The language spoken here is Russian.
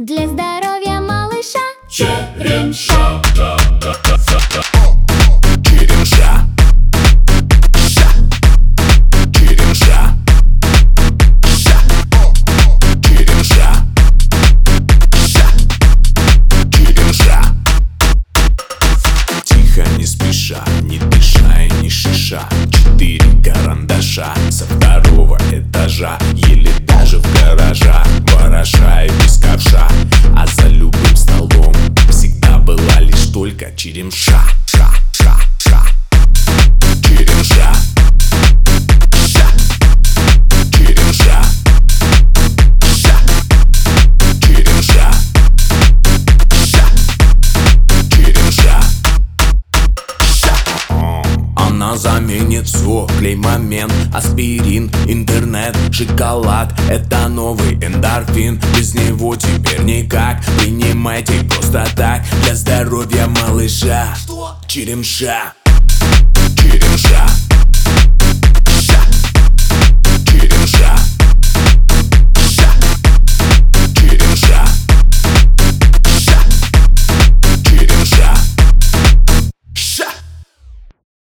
Для здоровья малыша Черемша. Черемша. Ша. Черемша. Ша. Черемша. Ша. Черемша. Тихо, не спеша, не дыша и не шиша. 4 карандаша со 2-го этажа, еле даже в гаража, вороша и без ковша. А за любым столом всегда была лишь только черемша. Ша, ша, ша. Черемша. Ша. Черемша. Ша. Черемша. Ша. Черемша. Она заменит все, клей-момент, аспирин, интернет, шоколад. Это новый эндорфин, без него теперь никак. Принимайте просто так, для здоровья малыша. Черемша.